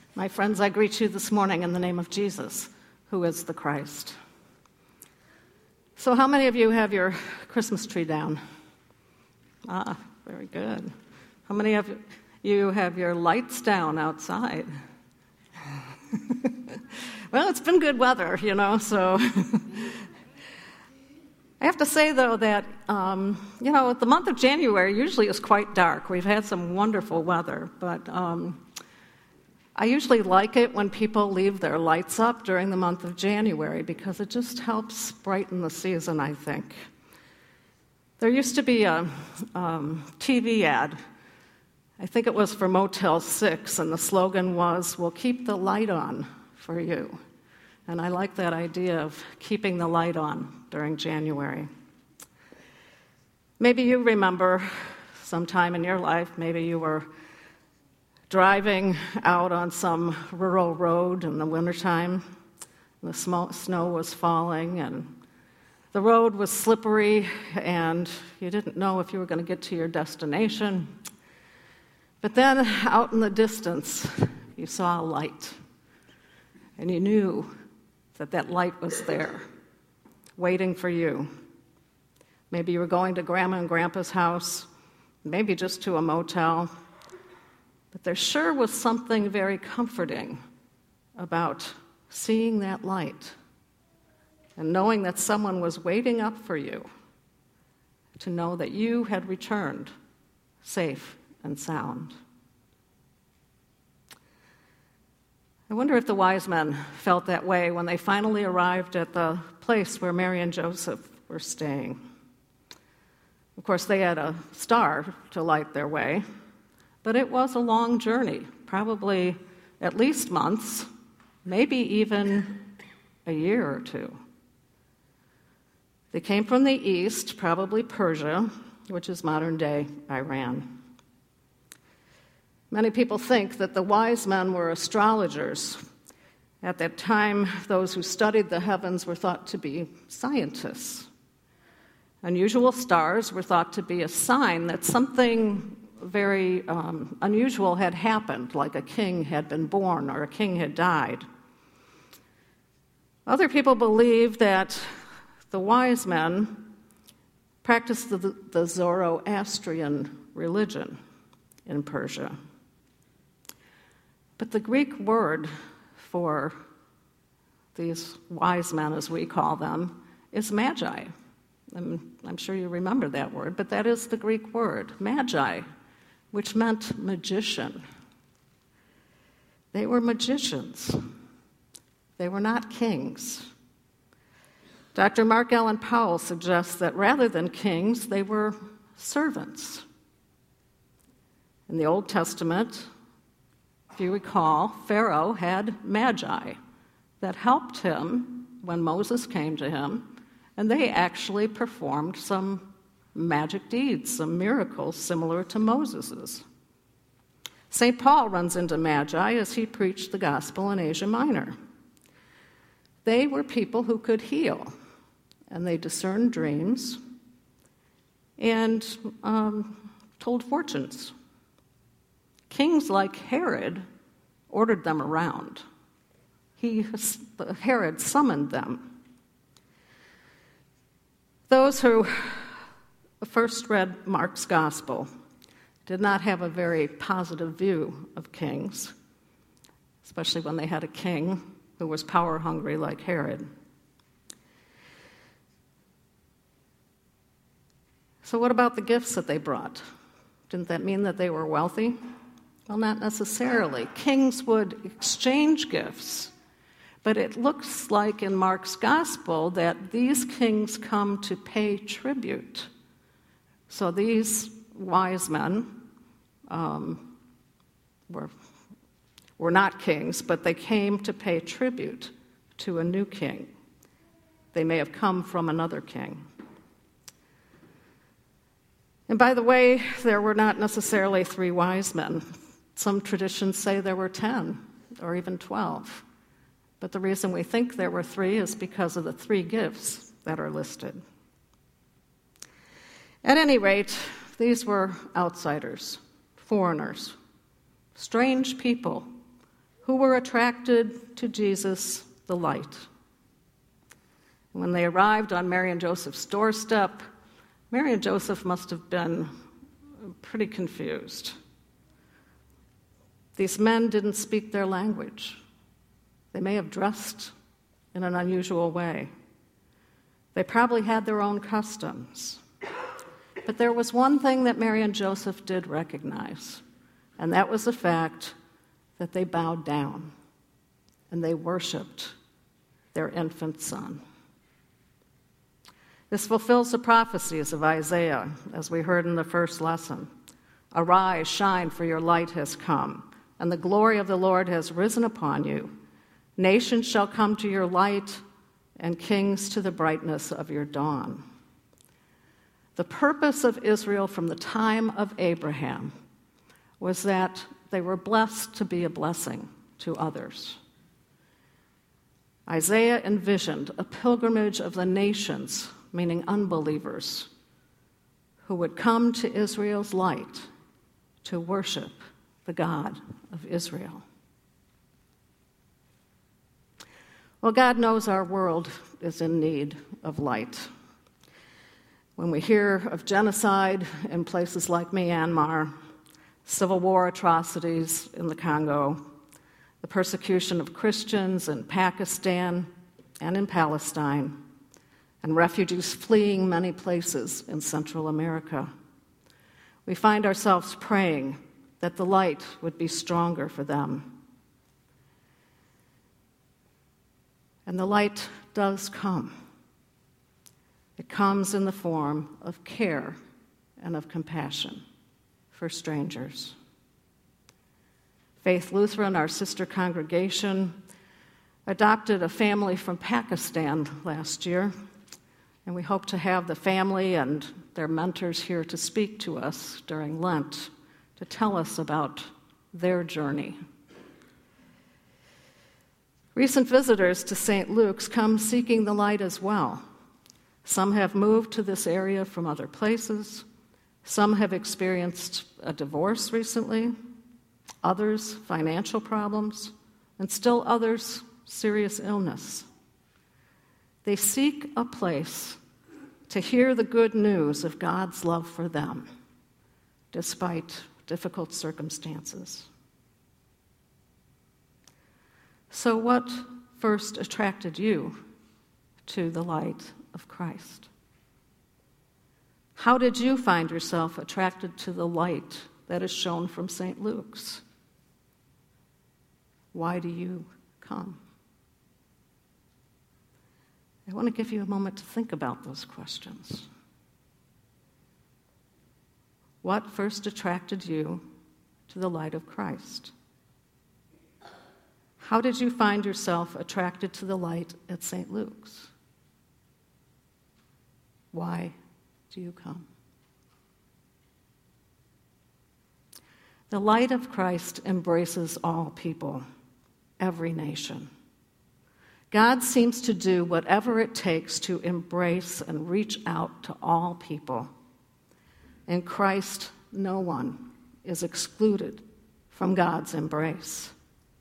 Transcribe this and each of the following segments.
My friends, I greet you this morning in the name of Jesus, who is the Christ. So how many of you have your Christmas tree down? Very good. How many of you have your lights down outside? Well, it's been good weather, so... I have to say, though, that, the month of January usually is quite dark. We've had some wonderful weather, but I usually like it when people leave their lights up during the month of January because it just helps brighten the season, I think. There used to be a TV ad. I think it was for Motel 6, and the slogan was, "We'll keep the light on for you." And I like that idea of keeping the light on during January. Maybe you remember sometime in your life, maybe you were driving out on some rural road in the wintertime. The snow was falling, and the road was slippery, and you didn't know if you were going to get to your destination. But then out in the distance, you saw a light, and you knew that light was there, waiting for you. Maybe you were going to Grandma and Grandpa's house, maybe just to a motel, but there sure was something very comforting about seeing that light and knowing that someone was waiting up for you to know that you had returned safe and sound. I wonder if the wise men felt that way when they finally arrived at the place where Mary and Joseph were staying. Of course, they had a star to light their way, but it was a long journey, probably at least months, maybe even a year or two. They came from the east, probably Persia, which is modern-day Iran. Many people think that the wise men were astrologers. At that time, those who studied the heavens were thought to be scientists. Unusual stars were thought to be a sign that something very unusual had happened, like a king had been born or a king had died. Other people believe that the wise men practiced the Zoroastrian religion in Persia. But the Greek word for these wise men, as we call them, is magi. I'm sure you remember that word, but that is the Greek word, magi, which meant magician. They were magicians. They were not kings. Dr. Mark Allen Powell suggests that rather than kings, they were servants. In the Old Testament, if you recall, Pharaoh had magi that helped him when Moses came to him, and they actually performed some magic deeds, some miracles similar to Moses's. St. Paul runs into magi as he preached the gospel in Asia Minor. They were people who could heal, and they discerned dreams and told fortunes. Kings like Herod ordered them around. Herod summoned them. Those who first read Mark's gospel did not have a very positive view of kings, especially when they had a king who was power-hungry like Herod. So what about the gifts that they brought? Didn't that mean that they were wealthy? Well, not necessarily. Kings would exchange gifts, but it looks like in Mark's gospel that these kings come to pay tribute. So these wise men were not kings, but they came to pay tribute to a new king. They may have come from another king. And by the way, there were not necessarily 3 wise men. Some traditions say there were 10 or even 12. But the reason we think there were 3 is because of the 3 gifts that are listed. At any rate, these were outsiders, foreigners, strange people who were attracted to Jesus, the light. When they arrived on Mary and Joseph's doorstep, Mary and Joseph must have been pretty confused. These men didn't speak their language. They may have dressed in an unusual way. They probably had their own customs. But there was one thing that Mary and Joseph did recognize, and that was the fact that they bowed down and they worshiped their infant son. This fulfills the prophecies of Isaiah, as we heard in the first lesson. Arise, shine, for your light has come, and the glory of the Lord has risen upon you. Nations shall come to your light, and kings to the brightness of your dawn. The purpose of Israel from the time of Abraham was that they were blessed to be a blessing to others. Isaiah envisioned a pilgrimage of the nations, meaning unbelievers, who would come to Israel's light to worship the God of Israel. Well, God knows our world is in need of light. When we hear of genocide in places like Myanmar, civil war atrocities in the Congo, the persecution of Christians in Pakistan and in Palestine, and refugees fleeing many places in Central America, we find ourselves praying that the light would be stronger for them. And the light does come. It comes in the form of care and of compassion for strangers. Faith Lutheran, our sister congregation, adopted a family from Pakistan last year, and we hope to have the family and their mentors here to speak to us during Lent to tell us about their journey. Recent visitors to St. Luke's come seeking the light as well. Some have moved to this area from other places. Some have experienced a divorce recently, others financial problems, and still others serious illness. They seek a place to hear the good news of God's love for them, despite difficult circumstances. So what first attracted you to the light of Christ? How did you find yourself attracted to the light that is shown from St. Luke's? Why do you come? I want to give you a moment to think about those questions. What first attracted you to the light of Christ? How did you find yourself attracted to the light at St. Luke's? Why do you come? The light of Christ embraces all people, every nation. God seems to do whatever it takes to embrace and reach out to all people. In Christ, no one is excluded from God's embrace.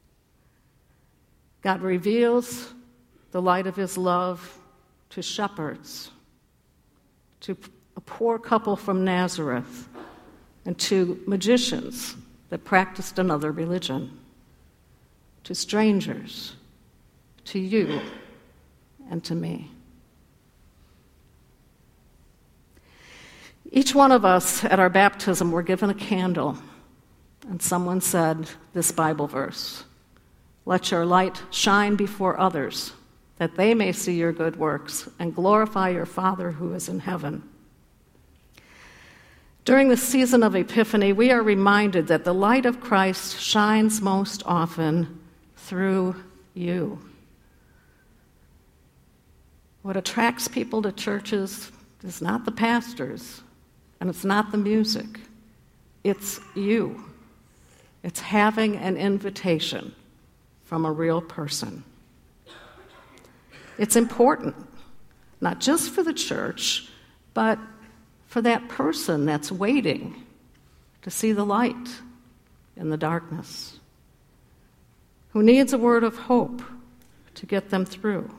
God reveals the light of his love to shepherds, to a poor couple from Nazareth, and to magicians that practiced another religion, to strangers, to you, and to me. Each one of us at our baptism were given a candle, and someone said this Bible verse, "Let your light shine before others, that they may see your good works and glorify your Father who is in heaven." During the season of Epiphany, we are reminded that the light of Christ shines most often through you. What attracts people to churches is not the pastors, and it's not the music. It's you. It's having an invitation from a real person. It's important, not just for the church, but for that person that's waiting to see the light in the darkness, who needs a word of hope to get them through.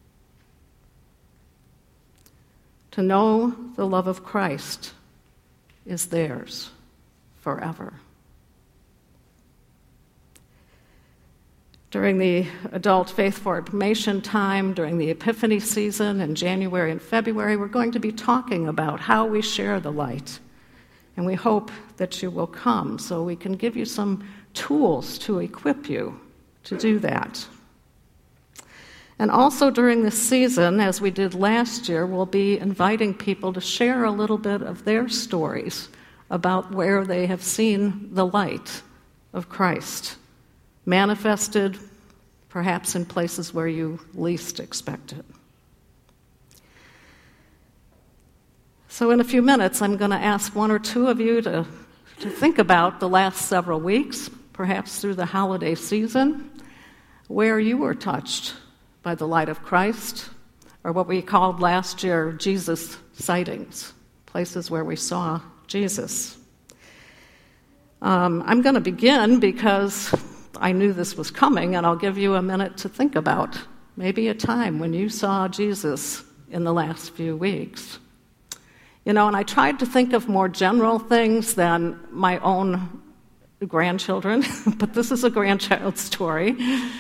To know the love of Christ is theirs forever. During the adult faith formation time, during the Epiphany season in January and February, we're going to be talking about how we share the light. And we hope that you will come so we can give you some tools to equip you to do that. And also during this season, as we did last year, we'll be inviting people to share a little bit of their stories about where they have seen the light of Christ manifested, perhaps in places where you least expect it. So in a few minutes, I'm going to ask one or two of you to think about the last several weeks, perhaps through the holiday season, where you were touched by the light of Christ, or what we called last year Jesus sightings, places where we saw Jesus. I'm going to begin because I knew this was coming, and I'll give you a minute to think about maybe a time when you saw Jesus in the last few weeks. And I tried to think of more general things than my own grandchildren, but this is a grandchild story.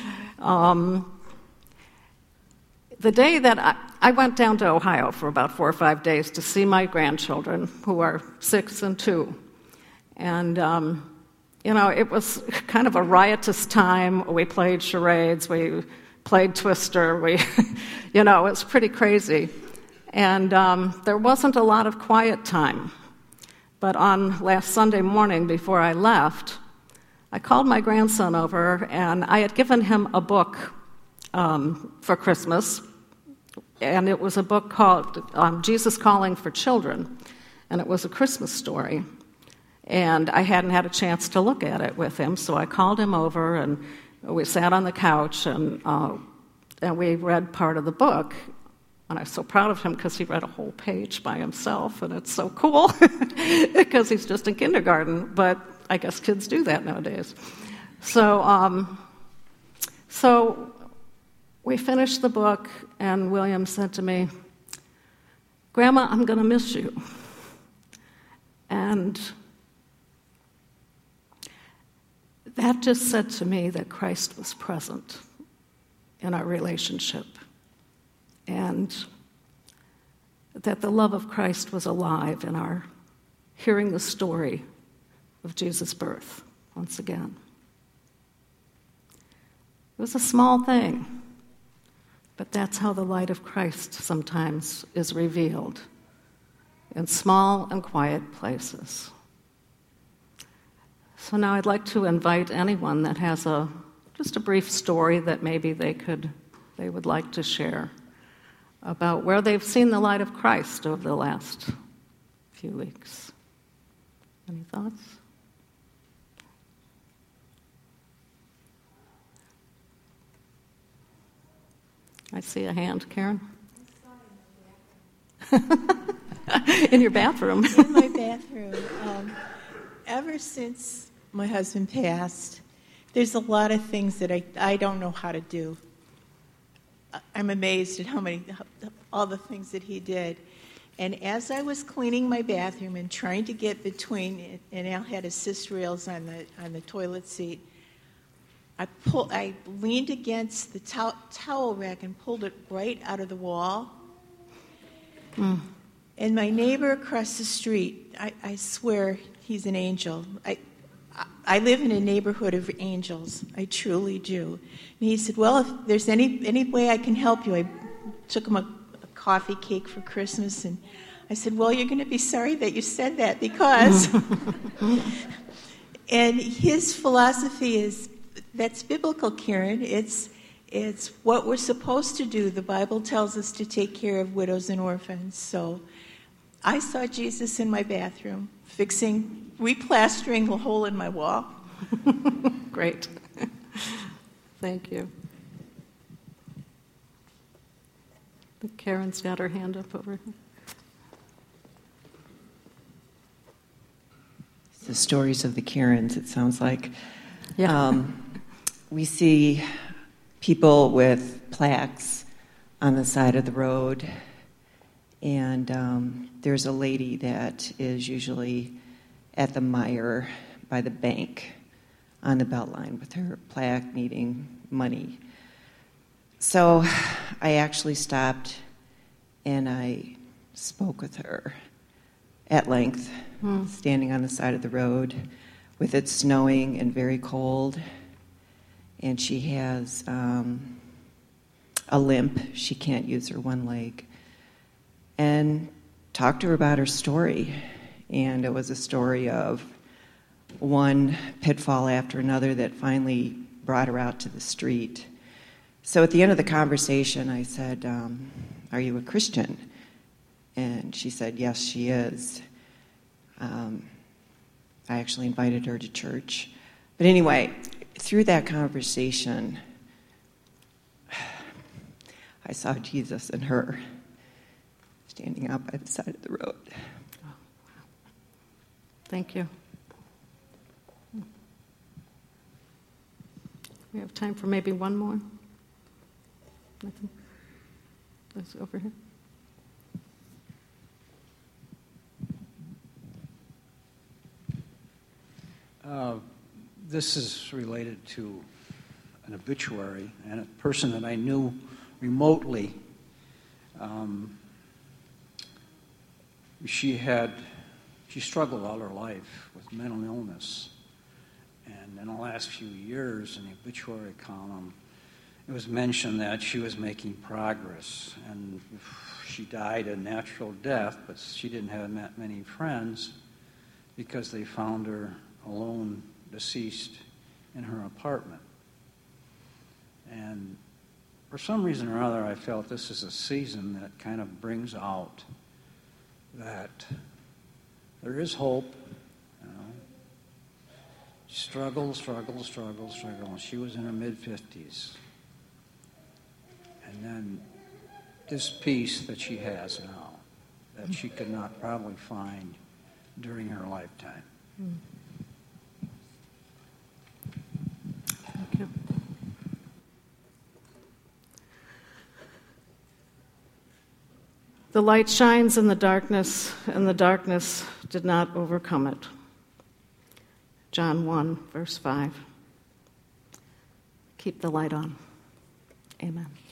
The day that I went down to Ohio for about 4 or 5 days to see my grandchildren, who are 6 and 2. And, it was kind of a riotous time. We played charades, we played Twister, it was pretty crazy. And there wasn't a lot of quiet time. But on last Sunday morning, before I left, I called my grandson over, and I had given him a book for Christmas. And it was a book called Jesus Calling for Children. And it was a Christmas story. And I hadn't had a chance to look at it with him, so I called him over, and we sat on the couch, and we read part of the book. And I was so proud of him because he read a whole page by himself, and it's so cool because he's just in kindergarten, but I guess kids do that nowadays. So we finished the book, and William said to me, "Grandma, I'm going to miss you." And that just said to me that Christ was present in our relationship, and that the love of Christ was alive in our hearing the story of Jesus' birth once again. It was a small thing, but that's how the light of Christ sometimes is revealed, in small and quiet places. So now I'd like to invite anyone that has just a brief story that maybe they would like to share about where they've seen the light of Christ over the last few weeks. Any thoughts? I see a hand, Karen. In your bathroom. In my bathroom. Ever since my husband passed, there's a lot of things that I don't know how to do. I'm amazed at all the things that he did. And as I was cleaning my bathroom and trying to get between, and Al had assist rails on the toilet seat, I leaned against the towel rack and pulled it right out of the wall. And my neighbor across the street, I swear he's an angel. I live in a neighborhood of angels. I truly do. And he said, "Well, if there's any way I can help you," I took him a coffee cake for Christmas, and I said, "Well, you're going to be sorry that you said that because..." And his philosophy is, that's biblical, Karen. It's what we're supposed to do. The Bible tells us to take care of widows and orphans. So I saw Jesus in my bathroom, replastering the hole in my wall. Great. Thank you. I think Karen's got her hand up over here. The stories of the Karens, it sounds like. Yeah. we see people with plaques on the side of the road, and there's a lady that is usually at the Meijer by the bank on the Beltline with her plaque needing money. So I actually stopped and I spoke with her at length, standing on the side of the road with it snowing and very cold. And she has a limp. She can't use her one leg. And talked to her about her story. And it was a story of one pitfall after another that finally brought her out to the street. So at the end of the conversation, I said, are you a Christian? And she said, yes, she is. I actually invited her to church. But anyway, through that conversation, I saw Jesus in her, standing out by the side of the road. Thank you. We have time for maybe one more. Nothing? That's over here. This is related to an obituary and a person that I knew remotely. She struggled all her life with mental illness. And in the last few years, in the obituary column, it was mentioned that she was making progress. And she died a natural death, but she didn't have that many friends because they found her alone, deceased, in her apartment. And for some reason or other, I felt this is a season that kind of brings out that there is hope. Struggle. She was in her mid-50s. And then this peace that she has now, that she could not probably find during her lifetime. Thank you. The light shines in the darkness, and the darkness did not overcome it. John 1, verse 5. Keep the light on. Amen.